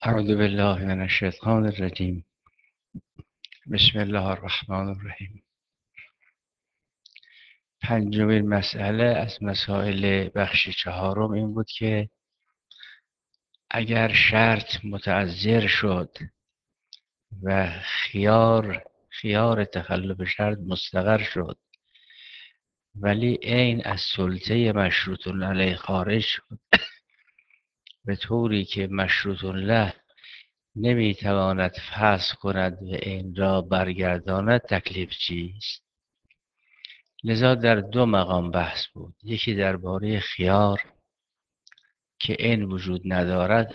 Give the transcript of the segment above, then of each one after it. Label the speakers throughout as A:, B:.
A: اعوذ بالله من الشیطان الرجیم. بسم الله الرحمن الرحیم. پنجمین مسئله از مسائل بخش چهارم این بود که اگر شرط متعذر شد و خیار تخلف شرط مستقر شد ولی عین از سلطه مشروط علیه خارج شد به طوری که مشروط له نمیتواند فسخ کند و عین را برگرداند، تکلیف چیست؟ لذا در دو مقام بحث بود. یکی درباره خیار که عین وجود ندارد،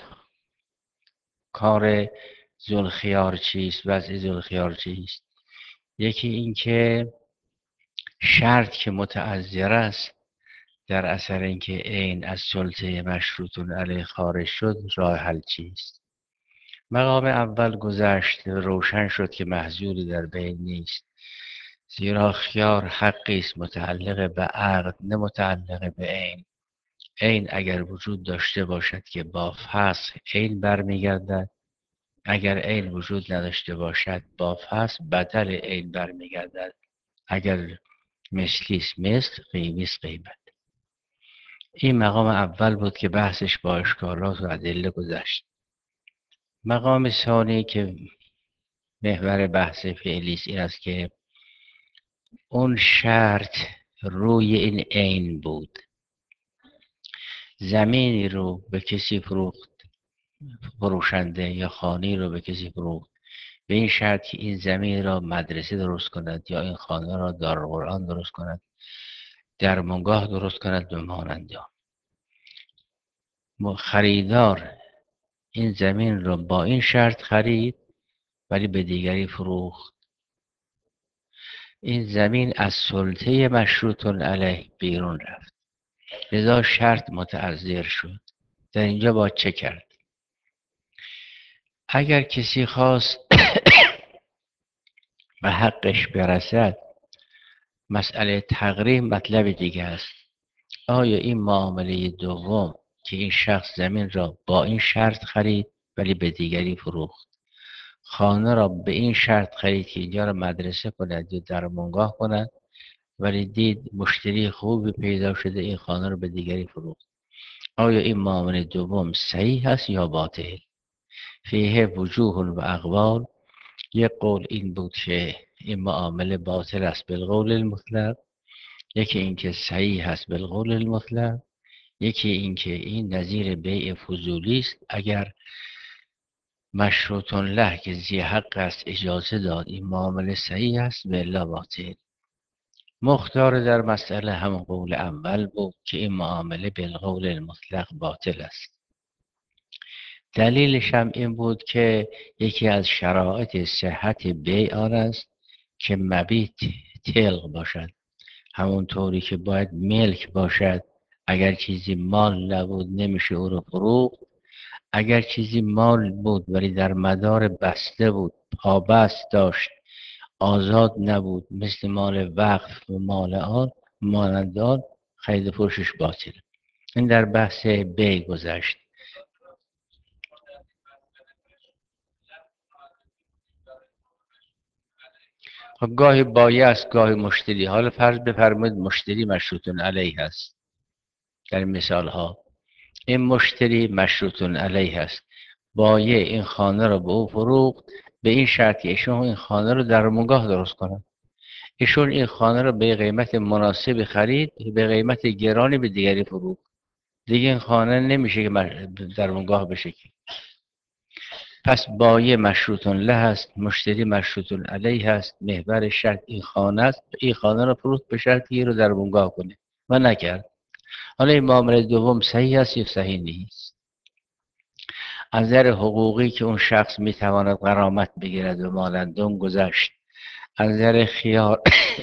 A: کار ذوالخیار چیست، وضع ذوالخیار چیست. یکی این که شرط که متعذر است در اثر اینکه عین از سلطه مشروط علیه خارج شد، راه حل چیست. مقام اول گذشت، روشن شد که محظوری در بین نیست، زیرا خیار حقی است متعلق به عقد، نه متعلق به عین. عین اگر وجود داشته باشد که با فسخ عین برمیگردد، اگر عین وجود نداشته باشد با فسخ بدل عین برمیگردد. اگر مثلی است مثل، قیمتی است قیمت. این مقام اول بود که بحثش با اشکالات و ادله گذشت. مقام ثانی که محور بحث فعلی است این است که اون شرط روی این عین بود. زمینی رو به کسی فروشنده یا خانه رو به کسی فروخت به این شرط که این زمین را مدرسه درست کند یا این خانه را دارالقرآن درست کند، درمانگاه درست کند به مانند آن. خریدار این زمین را با این شرط خرید ولی به دیگری فروخت. این زمین از سلطه مشروط علیه بیرون رفت، لذا شرط متعذر شد. در اینجا باید چه کرد؟ اگر کسی خواست به حقش برسد، مسئله تقریب مطلب دیگه است. آیا این معامله دوم که این شخص زمین را با این شرط خرید ولی به دیگری فروخت، خانه را به این شرط خرید که اینجا را مدرسه کند یا درمانگاه کند، ولی دید مشتری خوبی پیدا شده این خانه را به دیگری فروخت، آیا این معامله دوم صحیح است یا باطل؟ فیه وجوه و اقوال. یک قول این بود که این معامله باطل است بالقول المطلق، یکی این که صحیح است بالقول المطلق، یکی این که این نظیر بیع فضولی است. اگر مشروط له که ذی حق است اجازه داد این معامله صحیح است و الا باطل. مختار در مسئله هم قول اول بود که این معامله بالقول المطلق باطل است. دلیلش هم این بود که یکی از شرایط صحت بیع آن است که مبیت تلق باشد، همونطوری که باید ملک باشد. اگر چیزی مال نبود نمیشه او رو فروخت. اگر چیزی مال بود ولی در مدار بسته بود، پابست داشت، آزاد نبود، مثل مال وقف و مال آن مانند آن، خرید فروشش باطل. این در بحث بیع گذشت. خب گاهی بایع است گاهی مشتری. حالا فرض بفرمایید مشتری مشروط علیه است. در مثال ها این مشتری مشروط علیه است، بایع این خانه را به او فروخت به این شرط که ایشون این خانه رو درمانگاه درست کنند. ایشون این خانه رو به قیمت مناسبی خرید، به قیمت گرانی به دیگری فروخت. دیگه این خانه نمیشه که درمانگاه بشه. پس بایع مشروط له است، مشتری مشروط علیه است. محور شرط این خانه است، این خانه رو فروخت به شرطی رو درمانگاه کنه و نکرد. حالا این معامله دوم صحیح است یا صحیح نیست؟ از نظر حقوقی که اون شخص میتواند غرامت بگیرد و مانندون گذشت. از نظر خیار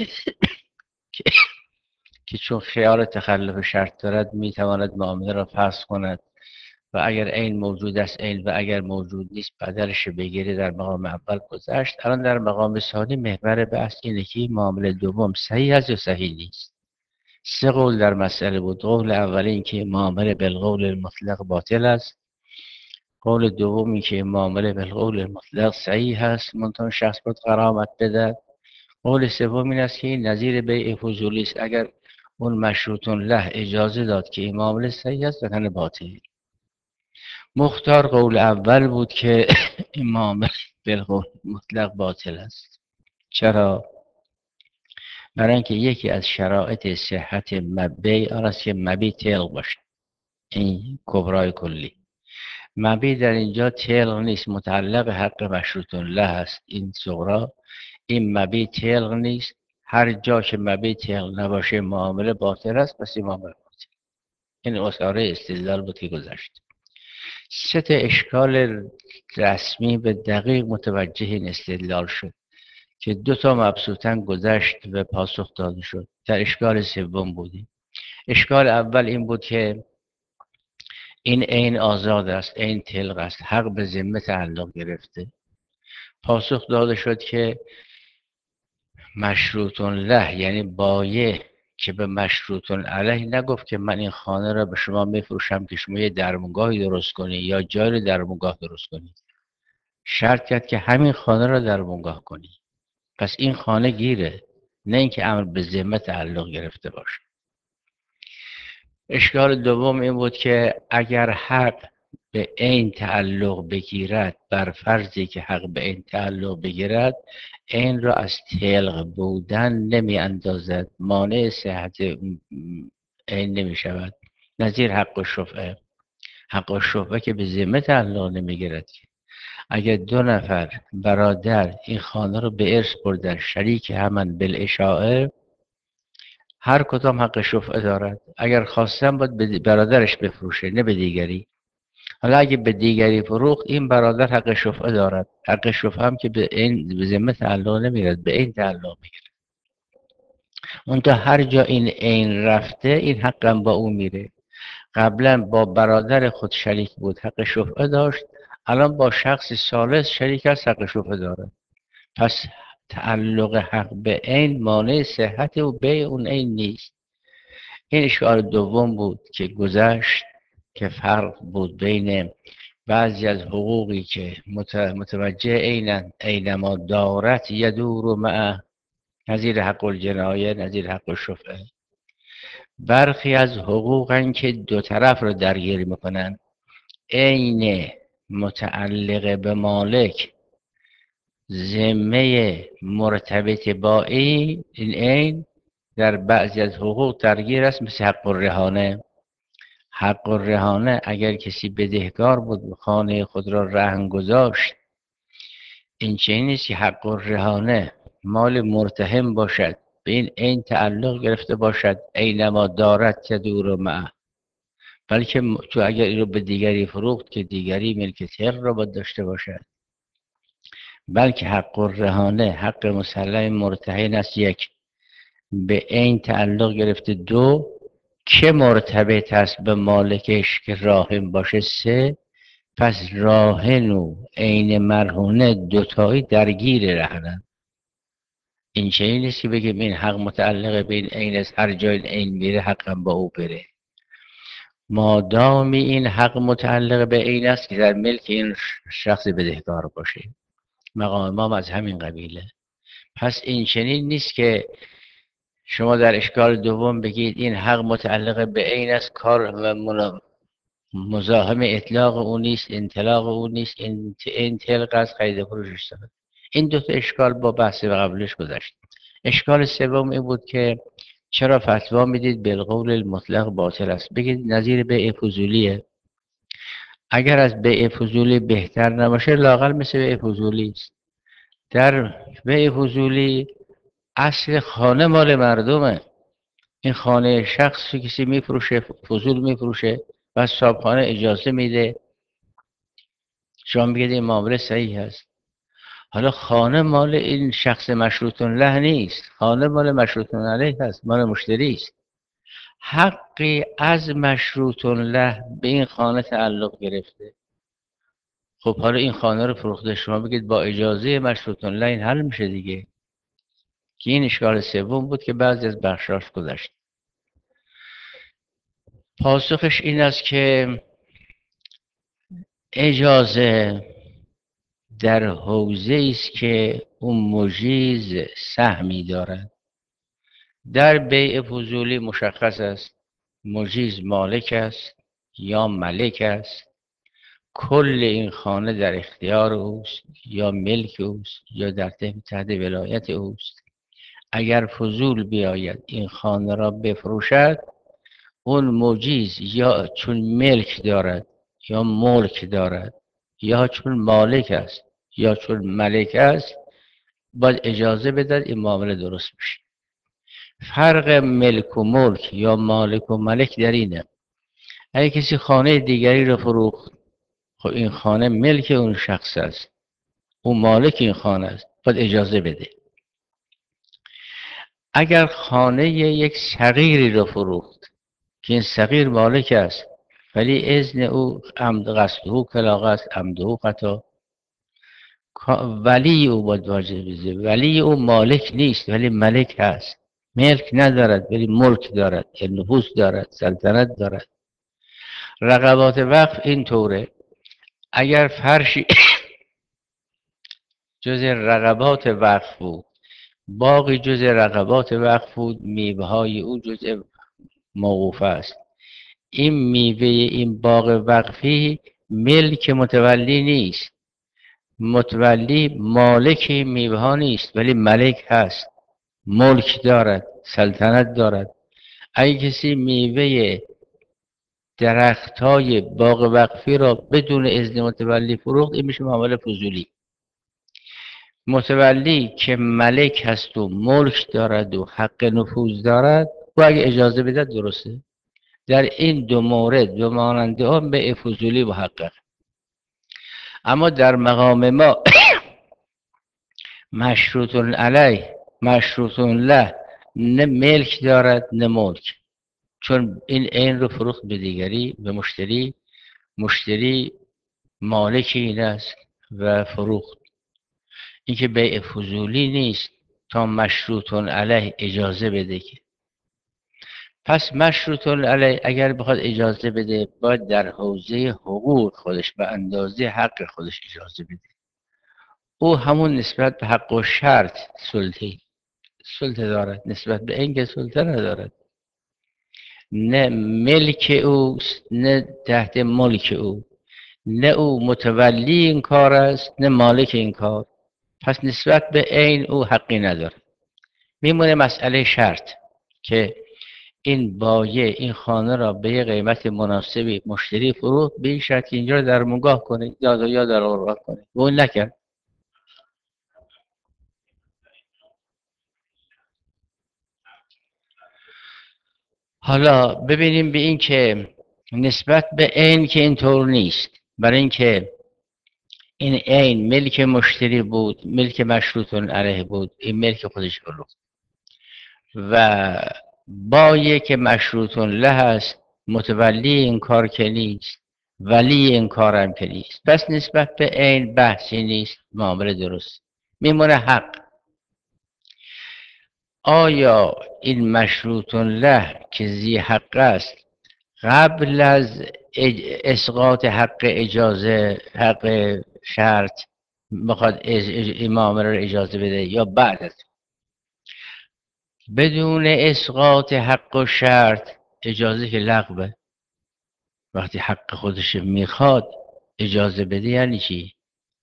A: که چون خیار تخلف شرط دارد میتواند معامله را فسخ کند و اگر عین موجود است عین و اگر موجود نیست بدلش بگیره. در مقام اول گذشت. الان در مقام ثانی محور بحث اینه که معامله دوم صحیح است یا صحیح نیست. سه قول در مسئله بود. قول اول این که معامله بالقول المطلق باطل است. قول دومی که معامله بالقول مطلق صحیح هست، منتها شخص باید غرامت بده. قول سوم این است که این نظیر بیع فضولی است، اگر اون مشروط له اجازه داد که این معامله صحیح است وگرنه باطل. مختار قول اول بود که این معامله بالقول مطلق باطل است. چرا؟ برای اینکه یکی از شرایط صحت بیع آن است که مبیع تلق باشه. این کبرای کلی مبیع در اینجا تلق نیست، متعلق حق مشروط له است. این صغرا، این مبیع تلق نیست. هر جا که مبیع تلق نباشه معامله باطل است، پس این معامله باطل. این اصاره استدلال بود که گذشت. سه تا اشکال رسمی به دقیق متوجه این استدلال شد که دو تا مبسوطاً گذشت و پاسخ داده شد. در اشکال سوم بودیم. اشکال اول این بود که این عین آزاد است، عین تلق است، حق به ذمه تعلق گرفته. پاسخ داده شد که مشروط له یعنی بایع که به مشروط علیه نگفت که من این خانه را به شما میفروشم که شما یه درمونگاهی درست کنی یا جای درمونگاه درست کنی. شرط کرد که همین خانه را درمونگاه کنی. پس این خانه گیره، نه اینکه امر به ذمه تعلق گرفته باشه. اشکال دوم این بود که اگر حق به عین تعلق بگیرد، بر فرضی که حق به عین تعلق بگیرد، عین را از تلق بودن نمی اندازد، مانع صحت عین نمی شود. نظیر حق الشفعه. حق الشفعه که به ذمه تعلق نمی گیرد. اگر دو نفر برادر این خانه رو به ارث بردن، شریک همن بالاشاعه، هر کدام حق شفعه دارد. اگر خواستن باید به برادرش بفروشه، نه به دیگری. حالا اگه به دیگری فروخت، این برادر حق شفعه دارد. حق شفعه هم که به ذمه تعلق نمیرد، به این تعلق میگیره. منتها هر جا این عین رفته، این حق هم با اون میره. قبلا با برادر خود شریک بود، حق شفعه داشت. الان با شخص ثالث شریک است، حق شفعه دارد. پس تعلق حق به عین مانع صحت و بیع اون عین نیست. این اشکال دوم بود که گذشت، که فرق بود بین بعضی از حقوقی که متوجه اینما دارت یدور مع، نظیر حق الجنایه، نظیر حق الشفعه. برخی از حقوقن که دو طرف رو درگیر میکنن. عین متعلق به مالک، ذمه مرتبط با این عین در بعضی از حقوق درگیر است، مثل حق الرهانه. حق الرهانه اگر کسی بدهکار بود خانه خود را رهن گذاشت، این چنین نیست که حق الرهانه مال مرتهن باشد، به این عین تعلق گرفته باشد، اینما دارد یدور معه، بلکه تو اگر این رو به دیگری فروخت که دیگری ملک تر را باید داشته باشد. بلکه حق الرهانه حق مسلم مرتهن است، یک، به عین تعلق گرفته، دو، که مرتبط است به مالکش که راهن باشه، سه، پس راهن و عین مرهونه دوتایی درگیر رهنن. این چنین نیست که بگیم این حق متعلق به این عین است، هر جای عین میره حقم با او بره. مادامی این حق متعلق به عین است که در ملک این شخص بدهکار باشه. مقام امام از همین قبیله. پس این چنین نیست که شما در اشکال دوم بگید این حق متعلق به عین است، کار و مزاحم اطلاق او نیست، انطلاق او نیست، این تلق است، خرید فروشش دارد. این دو تا اشکال با بحث قبلش گذشت. اشکال سوم این بود که چرا فتوا میدید بالقول المطلق باطل است؟ بگید نظیر بیع فضولیه. اگر از بیع فضولی بهتر نباشه، لااقل مثل بیع فضولی است. در بیع فضولی اصل خانه مال مردمه. این خانه شخصی کسی میفروشه، فضول میفروشه و صاحبخانه اجازه میده، شما میگید این معامله صحیح هست. حالا خانه مال این شخص مشروط له نیست، خانه مال مشروط علیه هست، مال مشتری است. حقی از مشروط له به این خانه تعلق گرفته. خب حالا این خانه رو فروخته، شما بگید با اجازه مشروط له، این حل میشه دیگه. که این اشکال سوم بود که بعضی از بخشاش گذشت. پاسخش این است که اجازه در حوزه است که اون مجیز سهمی دارد. در بیع فضولی مشخص است مجیز مالک است یا ملک است، کل این خانه در اختیار اوست یا ملک اوست یا در تحت ولایت اوست. اگر فضول بیاید این خانه را بفروشد، اون مجیز یا چون ملک دارد یا ملک دارد یا چون مالک است یا چون ملک است، باید اجازه بدهد این معامله درست بشه. فرق ملک و ملک یا مالک و ملک در اینه: اگه کسی خانه دیگری رو فروخت، خب این خانه ملک اون شخص است، اون مالک این خانه است، باید اجازه بده. اگر خانه یک صغیری رو فروخت که این صغیر مالک است ولی اذن او عمد قصده کلاغه است، عمده خطا، ولی او باید واجب بده. ولی او مالک نیست ولی ملک هست، ملک ندارد ولی ملک دارد، یعنی نفوذ دارد، سلطنت دارد. رقبات وقف این طوره. اگر فرشی جز رقبات وقف بود، باقی جز رقبات وقف بود، میوه های او جز موقوف است، این میوه این باغ وقفی ملک متولی نیست، متولی مالک میوه ها نیست ولی ملک هست، ملک دارد، سلطنت دارد. اگه کسی میوه درخت های باغ وقفی را بدون اذن متولی فروخت، این میشه معامله فضولی. متولی که ملک هست و ملک دارد و حق نفوذ دارد، و اگه اجازه بده درسته. در این دو مورد و مانند آن به فضولی محقق. اما در مقام ما مشروط علیه مشروط له، نه ملک دارد نه ملک، چون این عین رو فروخت به دیگری، به مشتری، مشتری مالک این است و فروخت. این که بیع فضولی نیست تا مشروط علیه اجازه بده. که پس مشروط علیه اگر بخواد اجازه بده، باید در حوزه حقوق خودش به اندازه حق خودش اجازه بده. او همون نسبت به حق و شرط سلطه دارد، نسبت به اینکه سلطه ندارد. نه ملک اوست نه تحت ملک او، نه او متولی این کار است نه مالک این کار. پس نسبت به عین او حقی نداره. میمونه مسئله شرط که این بایع این خانه را به یه قیمت مناسبی مشتری فروخت، به این شرط که اینجا رو در منگاه کنه یا در اوراق کنه، و اون نکرد. حالا ببینیم به این که نسبت به عین که اینطور نیست، برای اینکه این عین ملک مشتری بود، ملک مشروط علیه بود، این ملک خودش فروخت. و بایع که مشروط له است، متولی این کار که نیست، ولی این کارم که نیست، پس نسبت به عین بحثی نیست، معامله درست. میمونه حق. آیا این مشروط له که زی حق است، قبل از اسقاط حق اجازه، حق شرط، بخواد این معامله رو اجازه بده یا بعد از؟ بدون اسقاط حق و شرط اجازه که لغوه. وقتی حق خودش میخواد اجازه بده یعنی چی؟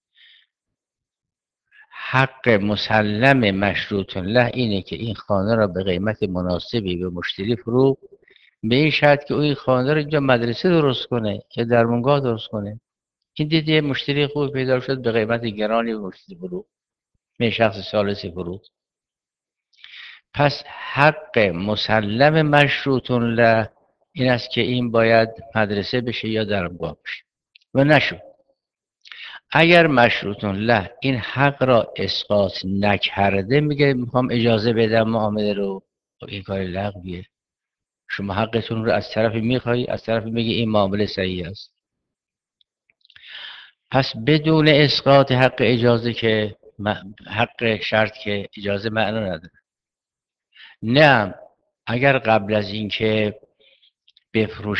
A: حق مسلم مشروط له اینه که این خانه را به قیمت مناسبی به مشتری فروخت، به این شرط که او این خانه را اینجا مدرسه درست کنه یا درمانگاه درست کنه. این دیدی مشتری خوب پیدا شد، به قیمت گرانی به مشتری فروخت، به شخص ثالثی فروخت. پس حق مسلم مشروط له این است که این باید مدرسه بشه یا درمانگاه بشه، و نشد. اگر مشروط له این حق را اسقاط نکرده، میگه میخوام اجازه بدم معامله رو، این کار لغویه. شما حقتون رو از طرفی میخوایی، از طرفی میگه این معامله صحیح است. پس بدون اسقاط حق اجازه که حق شرط که اجازه معنا نداره. نه اگر قبل از اینکه بفروشه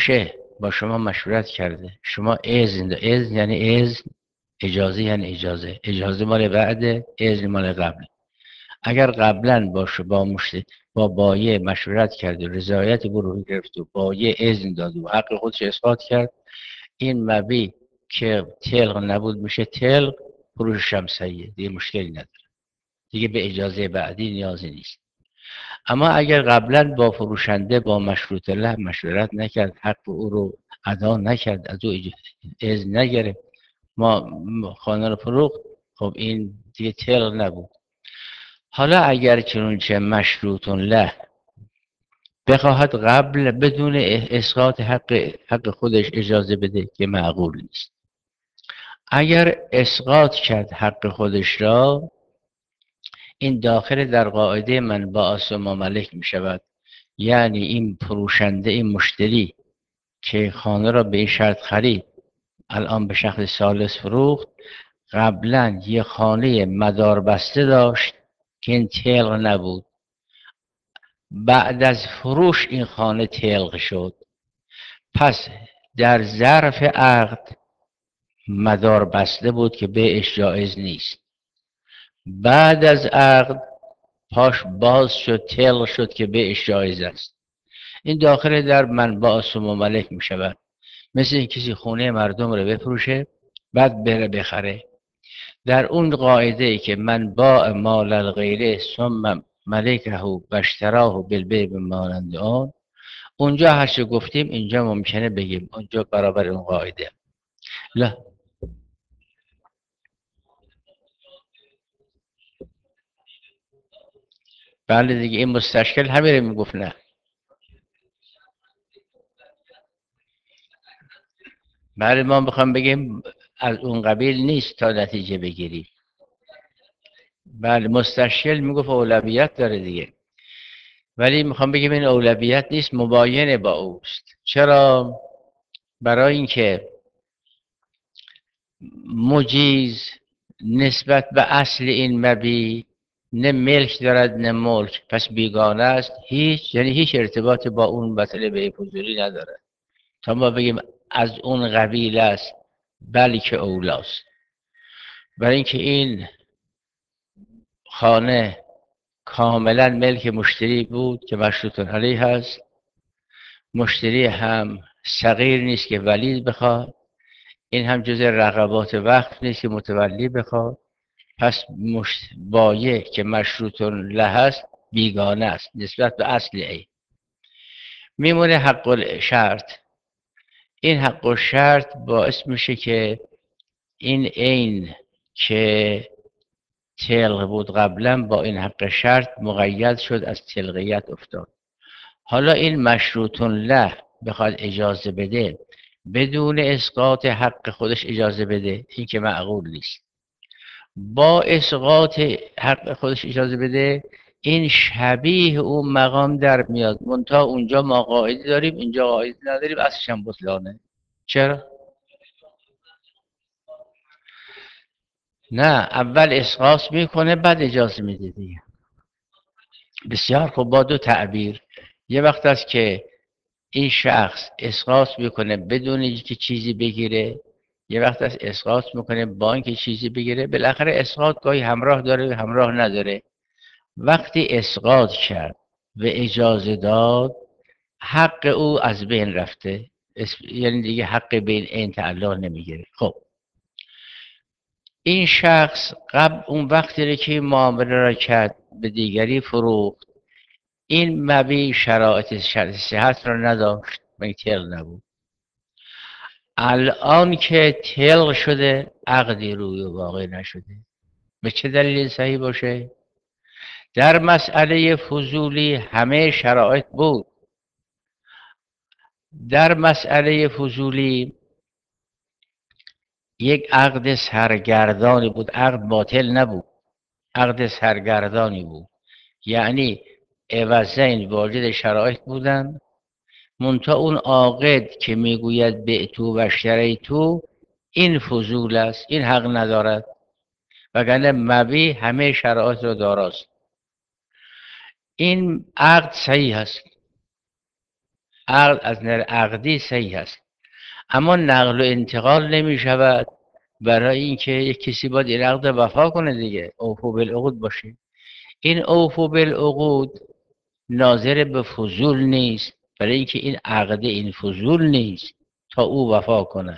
A: با شما مشورت کرده، شما اذن یعنی اذن، اجازه یعنی اجازه، اجازه مال بعده، اذن مال قبل. اگر قبلا با بایه مشورت کرد و رضایت گروهی گرفت و بایه اذن داد و حق خودش اثبات کرد، این مبی که تلق نبود میشه تلق، فروشش هم صحیحه، دیگه مشکلی نداره، دیگه به اجازه بعدی نیازی نیست. اما اگر قبلا با فروشنده با مشروط له مشورت نکرد، حق او رو ادا نکرد، از او اذن نگرفت، ما خانه رو فروخت، خب این دیگه تلق نبود. حالا اگر چنانچه مشروط له بخواهد قبل بدون اسقاط حق خودش اجازه بده که معقول نیست. اگر اسقاط کرد حق خودش را، این داخل در قاعده من باعث ما ملک می شود. یعنی این فروشنده، این مشتری که خانه را به این شرط خرید، الان به شخص ثالث فروخت، قبلا یه خانه مدار بسته داشت که این تلق نبود، بعد از فروش این خانه تلق شد، پس در ظرف عقد مدار بسته بود که بیعش جایز نیست، بعد از عقد پاش باز شد تلق شد که بیعش جایز است. این داخل در منبع سم و ملک می شود. مثل این کسی خونه مردم رو بفروشه بعد بره بخره، در اون قاعده ای که منبع مال الغیره ثم ملکه و اشتراه بالبیع مانند آن، اونجا هرچه گفتیم اینجا ممکنه بگیم، اونجا برابر اون قاعده. لا بله دیگه، این مستشکل همین رو میگفت. نه بله، ما میخوام بگیم از اون قبیل نیست تا نتیجه بگیری. بله مستشکل میگفت اولویت داره دیگه، ولی میخوام بگیم این اولویت نیست، مباینه با اوست. چرا؟ برای اینکه مجیز نسبت به اصل این مبی نه ملک دارد نه ملک، پس بیگانه است، یعنی هیچ ارتباط با اون مسئله به فضولی نداره تا ما بگیم از اون قبیل است، بلکه اولاست. برای اینکه این خانه کاملا ملک مشتری بود که مشروط علیه هست، مشتری هم صغیر نیست که ولی بخواد، این هم جز رقبات وقف نیست که متولی بخواد، پس بایع که مشروط له هست بیگانه است نسبت به اصل ای. میمونه حق الشرط. این حق الشرط باعث میشه که این عین که تلق بود قبلا با این حق شرط مقید شد، از تلقیت افتاد. حالا این مشروط له بخواد اجازه بده بدون اسقاط حق خودش اجازه بده، این که معقول نیست. با اسقاط حق خودش اجازه بده، این شبیه اون مقام در میاد، منتها اونجا ما قاعده داریم اینجا قاعده نداریم، اصلش هم بطلانه. چرا؟ نه، اول اسقاط میکنه بعد اجازه میده دیگه. بسیار خوب، با دو تعبیر. یه وقت است که این شخص اسقاط میکنه بدون اینکه چیزی بگیره، یه وقت است اسقاط میکنه با اینکه چیزی بگیره. بالاخره اسقاط گاهی همراه داره و همراه نداره. وقتی اسقاط کرد و اجازه داد، حق او از بین رفته، یعنی دیگه حق بین این تعلق نمیگیره. خب این شخص قبل اون وقتی که معامله را کرد به دیگری فروخت، این مبی شرایط صحت را نداشت، تلق نبود. الان که تلق شده عقدی روی واقع نشده. به چه دلیل صحیح باشه؟ در مسئله فضولی همه شرایط بود. در مسئله فضولی یک عقد سرگردانی بود، عقد باطل نبود، عقد سرگردانی بود. یعنی عوضین واجد شرایط بودن، منتها اون عاقد که میگوید بعتو و اشتریتو، این فضول است، این حق ندارد، وگرنه مبی همه شرایط رو داراست. این عقد صحیح است، عقد از نظر عقدی صحیح است. اما نقل و انتقال نمی شود. برای اینکه یک کسی باید این عقد وفا کنه دیگه، اوفو بالعقود باشه. این اوفو بالعقود ناظر به فضول نیست، برای اینکه این عقد این فضول نیست تا او وفا کنه.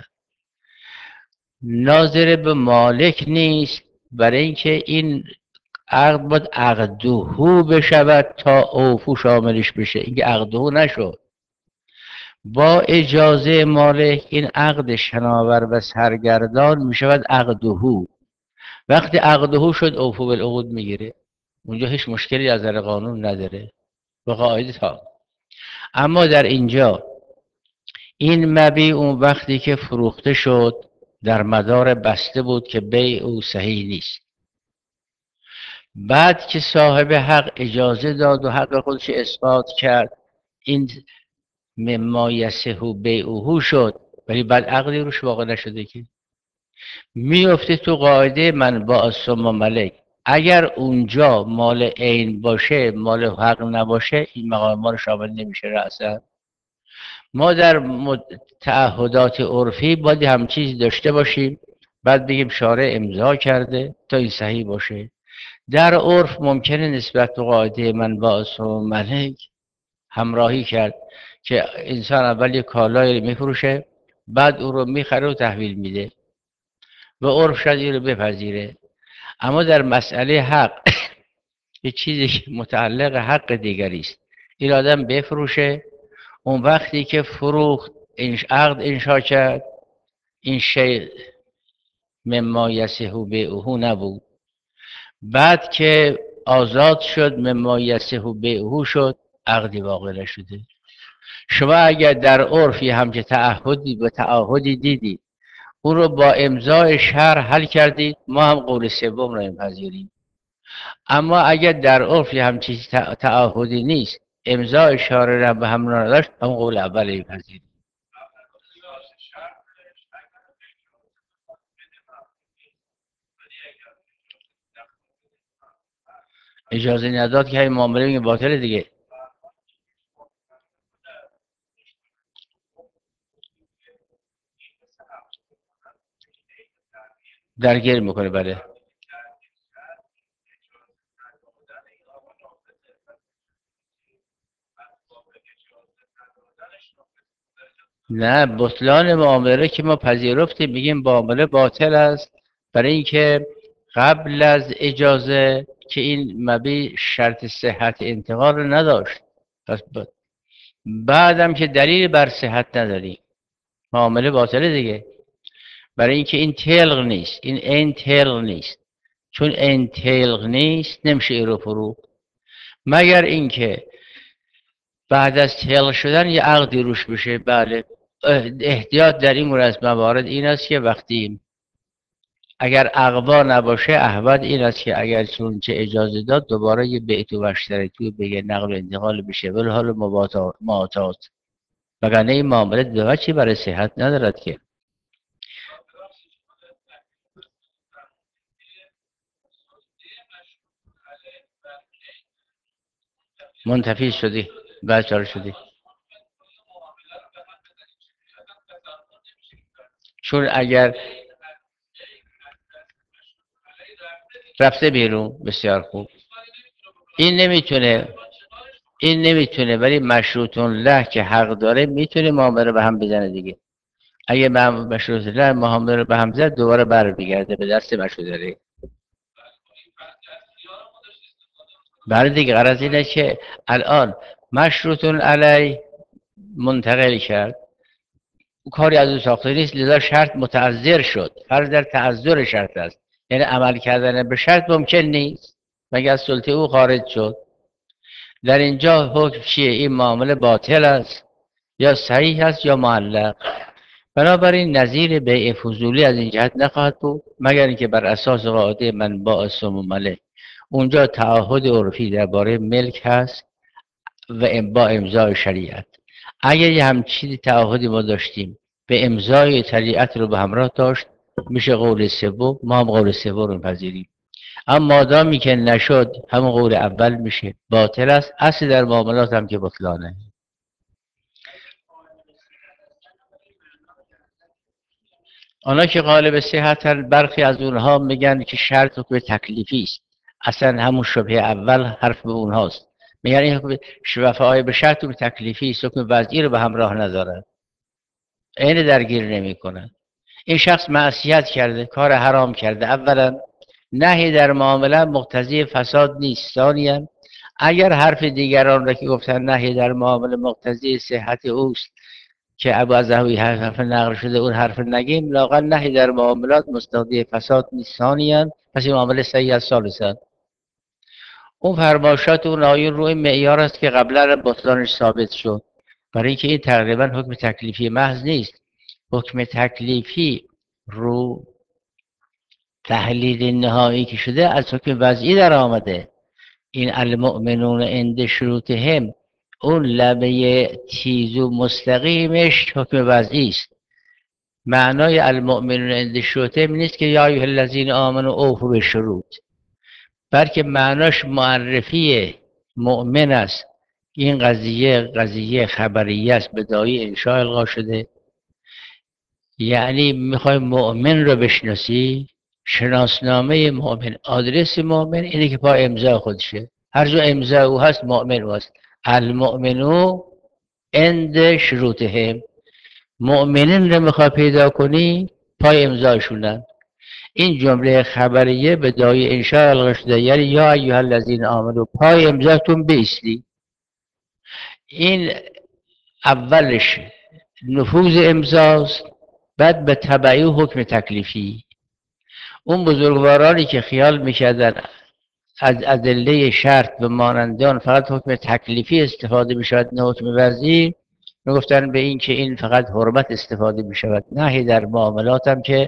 A: ناظر به مالک نیست، برای اینکه این عقد باید عقدهو بشود تا اوفو شاملش بشه. اینکه عقدهو نشد، با اجازه مالک این عقد شناور و سرگردان می شود عقدهو. وقتی عقدهو شد اوفو بالعقود میگیره، اونجا هیچ مشکلی از نظر قانون نداره به قاعده تا. اما در اینجا این مبیع اون وقتی که فروخته شد در مدار بسته بود که بیع او صحیح نیست. بعد که صاحب حق اجازه داد و حق خودش اثبات کرد، این مما یصح بیعه شد، ولی بعد عقدی روش واقع نشده که میفته تو قاعده منبع ثم ملک. اگر اونجا مال عین باشه مال حق نباشه این مقام ما رو شامل نمیشه رأسا. ما در تعهدات عرفی باید هم چیز داشته باشیم، بعد بگیم شارع امضا کرده تا این صحیح باشه. در عرف ممکنه نسبت به قاعده منبع ثم ملک همراهی کرد که انسان اول یک کالایی رو میفروشه، بعد او رو میخره و تحویل میده و عرف شاید این رو بپذیره. اما در مسئله حق یه چیزی که متعلق حق دیگری است، این آدم بفروشه، اون وقتی که فروخت عقد انشا کرد این شیء مما یصح بیعه نبود، بعد که آزاد شد مما یصح بیعه شد، عقدی واقع نشده. شما اگر در عرفی همچه تعهدی و تعهدی دیدید او رو با امضای شرع حل کردید، ما هم قول سوم رو میپذیریم. اما اگر در عرفی همچین تعهدی نیست، امضای شارع را به هم نداشت، هم قول اول میپذیریم. اجازه نداد که این معامله میگه باطل دیگه. درگیر میکنه. بله نه، بطلان معامله که ما پذیرفتیم میگیم معامله باطل است، برای اینکه قبل از اجازه که این مبیع شرط صحت انتقال رو نداشت، پس بعدم که دلیل بر صحت نداری معامله باطله دیگه. برای اینکه این تلق نیست، این تلق نیست. چون این تلق نیست نمیشه ایرو فرو، مگر اینکه بعد از تلق شدن یه عقدی روش بشه. بله احتیاط در این مورد از موارد این است که وقتی اگر عقبا نباشه احوال این است که اگر چون چه اجازه داد دوباره یه بیعت و اشتراطی بگه نقل و انتقال بشه، ولی حال معاطات، وگرنه این معامله به وجهی برای صحت ندارد که. منتفی شدی بچار شدی، چون اگر رفته بیرون بسیار خوب، این نمیتونه ولی مشروطون له که حق داره میتونه معامله به هم بزنه دیگه. اگه مشروط له معامله به هم زد دوباره بر بگرده به دست مشروط له. برای دیگه غرض اینه که الان مشروطون علی منتقل کرد، کاری از او ساخته نیست، لذا شرط متعذر شد. فرض در تعذر شرط است، یعنی عمل کردن به شرط ممکن نیست مگر از سلطه او خارج شد. در اینجا حکم چیه؟ این معامله باطل است یا صحیح است یا معلق. بنابراین نظیر بیع فضولی از این جهت نخواهد بود مگر اینکه بر اساس قاعده منبع ثم ملک اونجا تعهد عرفی درباره ملک هست و با امضای شریعت. اگر یه همچین تعهدی ما داشتیم به امضای شریعت رو به همراه داشت، میشه قول سوم، ما هم قول سوم رو میپذیریم. اما مادامی که نشد همون قول اول میشه باطل است. اصل در معاملات هم که بطلانه. آنها که غالب صحتن برخی از اونها میگن که شرط حکم تکلیفی است. اصلا همون شبهه اول حرف به اونهاست. میگن این حکم شفاعی به شرط حکم تکلیفی است، حکم وضعی رو به همراه ندارن، عین درگیر نمیکنن. این شخص معصیت کرده، کار حرام کرده. اولا نهی در معامله مقتضی فساد نیست. ثانیا اگر حرف دیگران را که گفتن نهی در معامله مقتضی صحت اوست که ابو ظهبی حرف نقل شده، اون حرف نگیم، لااقل نهی در معاملات مستقی فساد نیست. ثانیا پس این معامله صحیح از ثالثا اون فرمایشات اون آیون روی معیار است که قبلا بطلانش ثابت شد، برای اینکه این تقریبا حکم تکلیفی محض نیست. حکم تکلیفی رو تحلیل نهایی که شده از حکم وضعی در آمده. این المؤمنون عند شروطهم، اون لبه تیز و مستقیمش حکم وضعی است. معنای المؤمنون عند شروطهم نیست که یا ایها الذین آمنوا اوفوا بالشروط، بلکه معناش معرفی مؤمن است. این قضیه خبریه است، به دایی انشاء القا شده. یعنی میخوای مؤمن رو بشناسی، شناسنامه مؤمن، آدرس مؤمن اینه که پا امضا خودشه. هر جا امضا او هست مؤمن او هست. المؤمنو عند شروطهم، مؤمنین رو میخوای پیدا کنی پای امضاشونن. این جمله خبریه به دایی انشاء القا شده، یعنی یا ایها الذین آمنو پای امضاتون بیستی. این اولش نفوذ امضاست، بعد به تبعی حکم تکلیفی. اون بزرگوارانی که خیال میکردن از ادله شرط به مانندان فقط حکم تکلیفی استفاده میشود نه حکم وضعی، میگفتن به این که این فقط حرمت استفاده میشود، نهی در معاملات هم که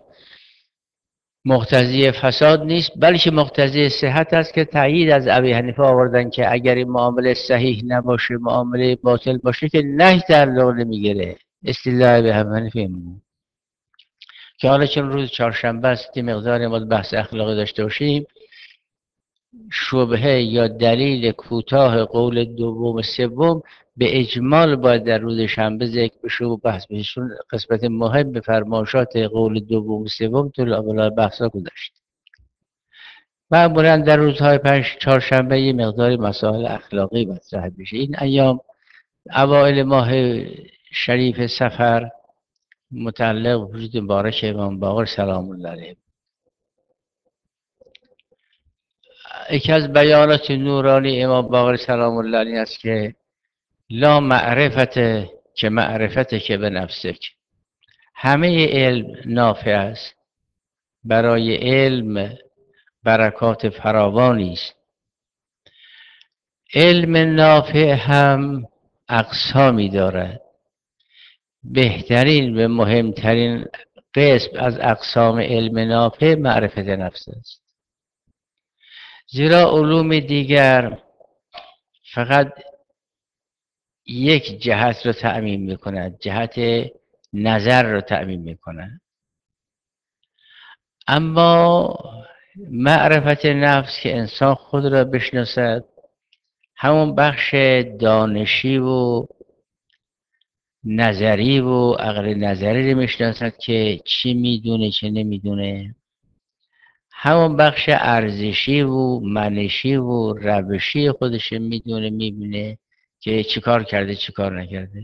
A: مقتضی فساد نیست بلکه مقتضی صحت است، که تایید از ابی حنیفه آوردن که اگر این معامله صحیح نباشه، معامله باطل باشه، که نهی تعلق نمیگیره. استدلال به ابی حنیفه که حالا چون روز چهارشنبه است، یه مقدار ما بحث اخلاقی داشته باشیم. شبهه یا دلیل کوتاه قول دوم سوم به اجمال باید در روز شنبه ذکر بشه و بحث بشه، چون قسمت مهم به فرمایشات قول دوم سوم تو اول بحثا گذشت. معمولا در روزهای چهارشنبه یه مقداری مسائل اخلاقی مطرح بشه. این ایام اوایل ماه شریف سفر متعلق وجود مبارک امام باقر سلام الله علیه، یکی از بیانات نورانی امام باقر سلام الله علیه است که لا معرفت که معرفت که به نفسک. همه علم نافع است، برای علم برکات فراوانی است. علم نافع هم اقسامی دارد. بهترین و مهمترین قسم از اقسام علم نافع معرفت نفس است، زیرا علوم دیگر فقط یک جهت رو تعمیم میکند، جهت نظر رو تعمیم میکند. اما معرفت نفس که انسان خود را بشناسد، همون بخش دانشی و نظری و عقل نظری رو میشناسد که چی میدونه چه نمیدونه. همون بخش ارزشی و منشی و روشی خودش میدونه، میبینه که چی کار کرده چی کار نکرده.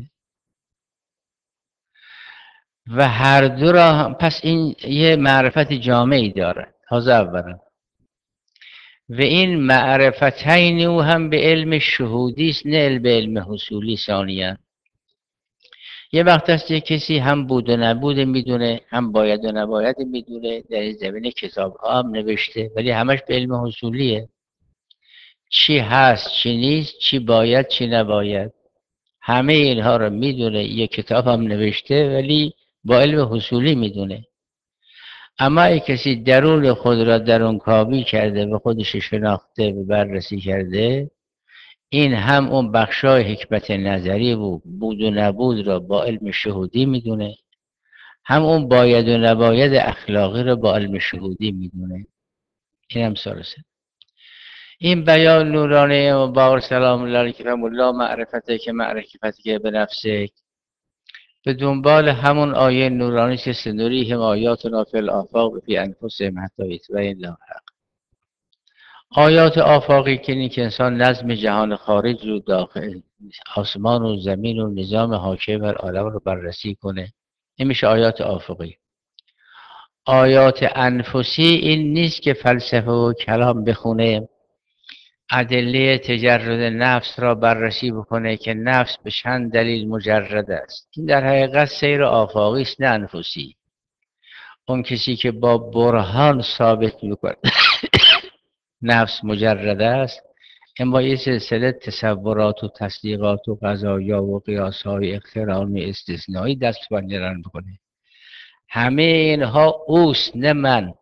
A: و هر دو را پس این یه معرفت جامعی داره. تازه اولا و این معرفتین او هم به علم شهودی است، نه به علم حصولی. ثانیا یه وقت است که کسی هم بود و نبود میدونه، هم باید و نباید میدونه، در این زمینه کتاب ها هم نوشته، ولی همش به علم حصولیه. چی هست چی نیست، چی باید چی نباید، همه اینها رو میدونه. یه کتاب هم نوشته ولی با علم حصولی میدونه. اما ای کسی درون خود را درون کاوی کرده و خودش شناخته و بررسی کرده، این هم اون بخشای حکمت نظری و بود و نبود را با علم شهودی میدونه، هم اون باید و نباید اخلاقی را با علم شهودی میدونه. این هم ثالثه. این بیان نورانی امام باقر سلام الله علیه که لا معرفته که معرفتی که به نفسه، به دنبال همون آیه نورانی که سنوریهم آیاتنا فی الآفاق فی انفسهم حتی یتبین لهم الحق. آیات آفاقی که این که انسان نظم جهان خارج رو داخل آسمان و زمین و نظام حاکم بر عالم رو بررسی کنه، این میشه آیات آفاقی. آیات انفسی این نیست که فلسفه و کلام بخونه ادله تجرد نفس را بررسی بکنه که نفس به چند دلیل مجرد است. این در حقیقت سیر آفاقی است نه انفسی. اون کسی که با برهان ثابت میکنه نفس مجرد است، این با یه سلسله تصورات و تصدیقات و قضایا و قیاس‌های اقترانی استثنایی دست پنجران بکنه. همه اینها اوست نه من.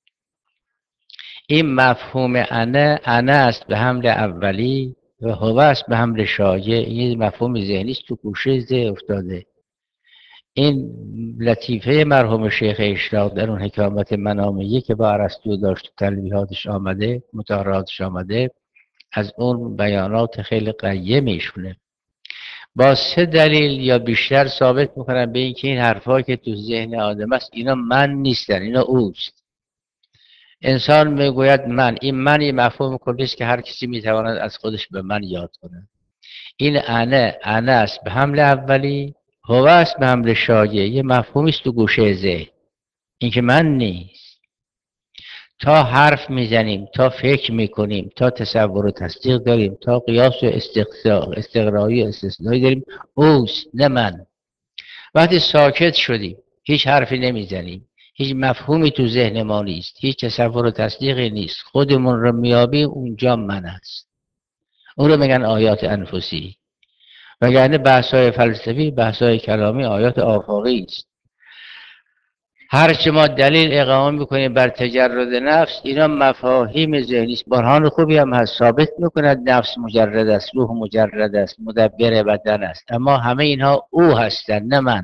A: این مفهوم انا است به حمل اولی و هو است به حمل شایع. این مفهوم ذهنی است تو گوشه ذهن افتاده. این لطیفه مرحوم شیخ اشراق در اون حکامت منامیه که با ارسطو داشت تو تلویحاتش آمده، مطهراتش آمده، از اون بیانات خیلی قیمشونه با 3 دلیل یا بیشتر ثابت میکنن به این که این حرفا که تو ذهن آدم است اینا من نیستن، اینا اوست. انسان میگوید من، این من یه مفهوم کلی است که هر کسی میتواند از خودش به من یاد کنه. این انا است به حمل اولی، هو است به حمل شایع. یه مفهومی است تو گوشه ذهن، این که من نیست. تا حرف میزنیم، تا فکر میکنیم، تا تصور و تصدیق داریم، تا قیاس و استقرایی و استثنایی داریم، اوست نه من. وقتی ساکت شدیم، هیچ حرفی نمیزنیم، هیچ مفهومی تو ذهن ما نیست، هیچ تصور و تصدیقی نیست، خودمون رو میابیم، اونجا من است. اون رو میگن آیات انفسی. وگرنه بحث‌های فلسفی، بحث‌های کلامی آیات آفاقی است. هرچه ما دلیل اقامه میکنیم بر تجرد نفس، اینا مفاهیم ذهنی است. برهان خوبی هم هست، ثابت میکند نفس مجرد است، روح مجرد است، مدبر بدن است، اما همه اینها او هستند نه من.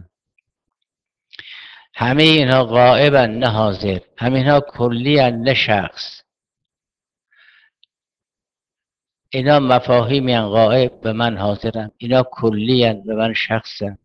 A: همه اینها غائبن نه حاضر، همه اینها کلی نه شخص. اینا مفاهیمی غائب به من حاضرم، اینا کلی به من شخصم.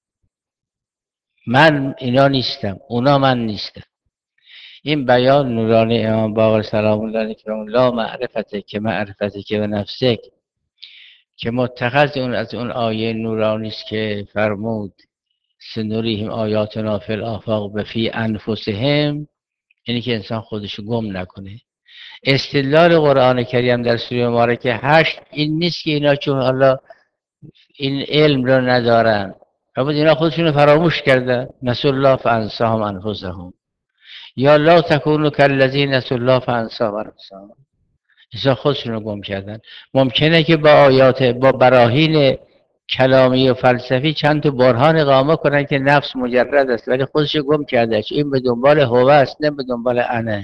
A: من اینا نیستم، اونا من نیستم. این بیان نورانی امام باقر سلام الله علیه که لا معرفته که معرفته که به نفسک، که متخذ اون از اون آیه نورانی است که فرمود سنوریهم آیاتنا فی الآفاق و فی انفسهم، یعنی که انسان خودش گم نکنه. استدلال قرآن کریم در سوره مبارکه 8 این نیست که اینا چون حالا این علم رو ندارن، اما اینا خودشون رو فراموش کردن، نسوا الله فانساهم انفسهم، یا لا تکونوا کالذین نسوا الله فانساهم انفسهم. اینا خودشون رو گم کردن. ممکنه که با آیات، با براهین کلامی و فلسفی چند تا برهان اقامه کنن که نفس مجرد است، ولی خودش گم کرده. این به دنبال هو است نه به دنبال انا.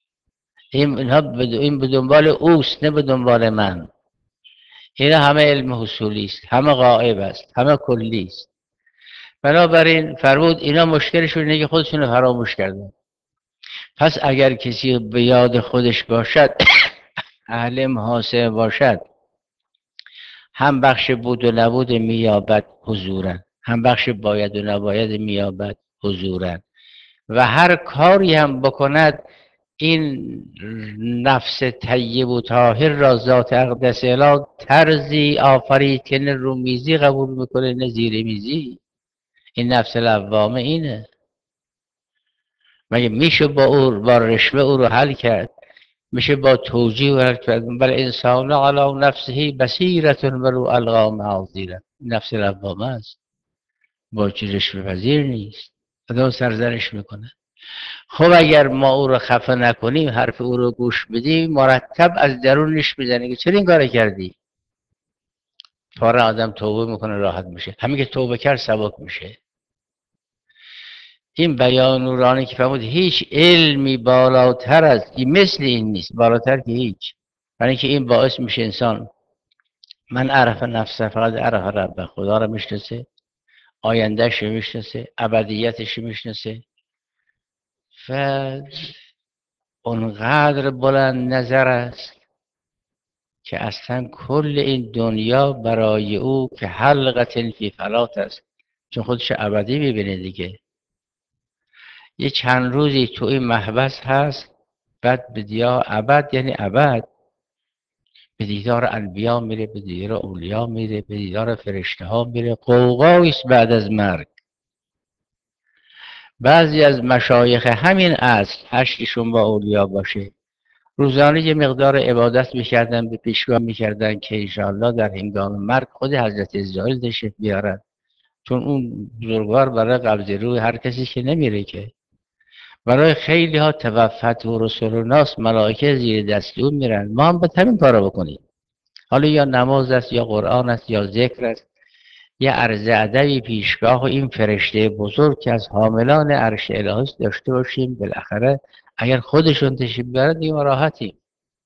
A: این به دنبال اوست نه به دنبال من. اینا همه علم حصولی است، همه غائب است، همه کلی است. بنابراین فرمود اینا مشکلشون اینه که خودشون رو فراموش کردن. پس اگر کسی به یاد خودش باشد اهل محاسبه باشد، هم بخش بود و نبود میابد حضورا، هم بخش باید و نباید میابد حضورا، و هر کاری هم بکند این نفس طیب و طاهر را ذات اقدس اله طرزی آفرید که نه رومیزی قبول میکنه نه زیر میزی. این نفس لوامه اینه. مگه میشه با رشوه او رو حل کرد؟ میشه با توجیه و حل کرد؟ بل انسان علی نفسه بصیرة ولو القی معاذیرا. نفس لوامه است، با چی رشوه پذیر نیست، آدم سرزنش میکنه. خب اگر ما او رو خفه نکنیم، حرف او رو گوش بدیم، مرتب از درونش میزنه که چرا این کار کردی؟ فورا آدم توبه میکنه، راحت میشه. همین که توبه کرد سبک میشه. این بیان نورانی که فرمود هیچ علمی بالاتر از این مثل این نیست، بالاتر که هیچ. برای اینکه این باعث میشه انسان من عرف نفسه فقط عرف رب، خدا رو میشناسه، آیندهش رو میشناسه، ابدیتش رو میشناسه، و اونقدر بلند نظر است که اصلا کل این دنیا برای او که حلقة فی فلات است، چون خودش ابدی میبینه دیگه. یه چند روزی تو این محبس هست، بعد به دیار ابد یعنی ابد به دیدار انبیا میره، به دیدار اولیا میره، به دیدار فرشته ها میره. قوقاییست بعد از مرگ. بعضی از مشایخ همین اصل حشرشون با اولیا باشه، روزانه یه مقدار عبادت میکردن، به پیشگاه میکردن که انشاءالله در هنگام مرگ خود حضرت اسرائیل تشریف بیارن، چون اون بزرگوار برای قبض روح هر کسی که نمیره که. برای خیلی ها توفت و رسول ناس ملائکه زیر دستور میرن. ما هم باید همین کارو بکنیم. حالا یا نماز است، یا قرآن است، یا ذکر است، یا عرض ادبی پیشگاه و این فرشته بزرگ که از حاملان عرش الهی است داشته باشیم. بالاخره اگر خودشون تشریف بیارن دیگه ما راحتیم.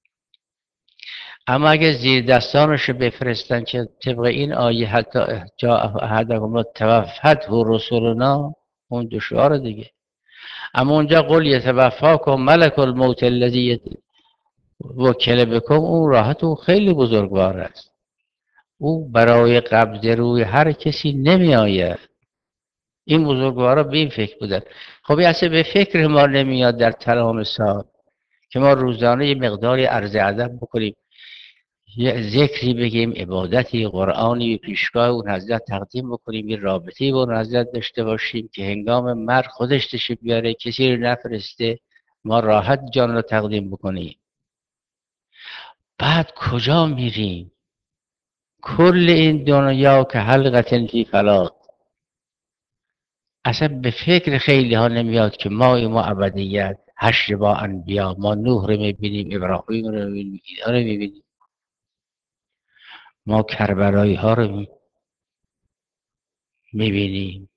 A: اما اگه زیر دستانش بفرستن که طبق این آیه حتی جا احدهم توفت و رسولنا، اون دشوار دیگه. اما اونجا قل یتوفاکم ملک الموت الذی وکل بکم، اون راحت، اون خیلی بزرگوار است. او برای قبض روی هر کسی نمی آید. این بزرگوارا به این فکر بودن. خب این اصلا به فکر ما نمیاد در تمام سال که ما روزانه یه مقداری عرض ادب بکنیم، یه ذکری بگیم، عبادتی قرآنی به پیشگاه اون حضرت تقدیم بکنیم، یه رابطه‌ای با اون حضرت داشته باشیم که هنگام مرگ خودش تشریف بیاره، کسی رو نفرسته، ما راحت جان رو تقدیم بکنیم. بعد کجا میریم؟ کل این دنیا که حلقة فی فلاة. اصلا به فکر خیلی ها نمیاد که ما ابدیت، حشر با انبیا، ما نوح رو میبینیم، ابراهیم رو میبینیم، اینا رو میبینیم، ما کربلایی ها رو میبینیم.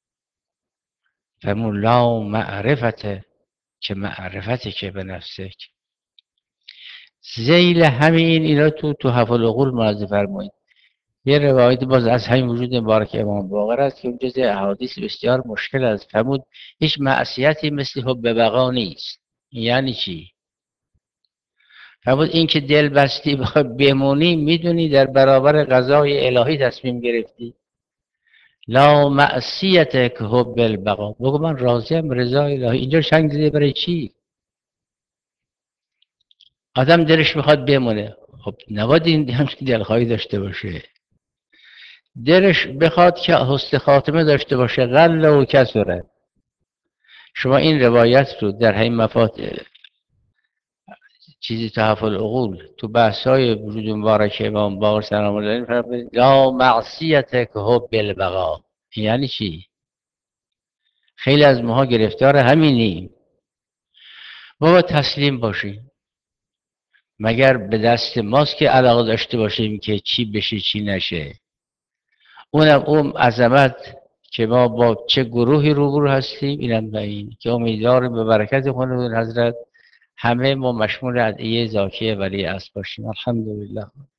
A: فمون لا معرفته که معرفته که به نفسه. زیل همین اینا تو حفل العقول ملاحظه فرمایید. یه روایت باز از همین وجود مبارک امام باقر است که اون جز احادیث بسیار مشکل است. فرمود هیچ معصیتی مثل حب بقا نیست. یعنی چی؟ فرمود این که دل بستی بخواد بمونی، میدونی در برابر قضای الهی تصمیم گرفتی. لا معصیت که حب البقا، بگو من راضیم رضا الهی. اینجا شنگ زده برای چی؟ آدم دلش میخواد بمونه، خب نباید این همچین دلخواهی داشته باشه. دلش بخواد که حسن خاتمه داشته باشه، قل و کسره. شما این روایت رو در همین مفات چیزی تحف العقول تو بحث‌های وجود مبارک امام باقر سلام الله علیه فرمود لا معصیت که حب البقا. یعنی چی؟ خیلی از ماها گرفتار همینیم. بابا تسلیم باشیم، مگر به دست ماست که علاقه داشته باشیم که چی بشه چی نشه. اونم اون عظمت که ما با چه گروهی روبرو هستیم، اینم به این که امیدواریم به برکت خانم حضرت همه ما مشمول ادعیه زاکیه ولی اصل باشیم. الحمدلله.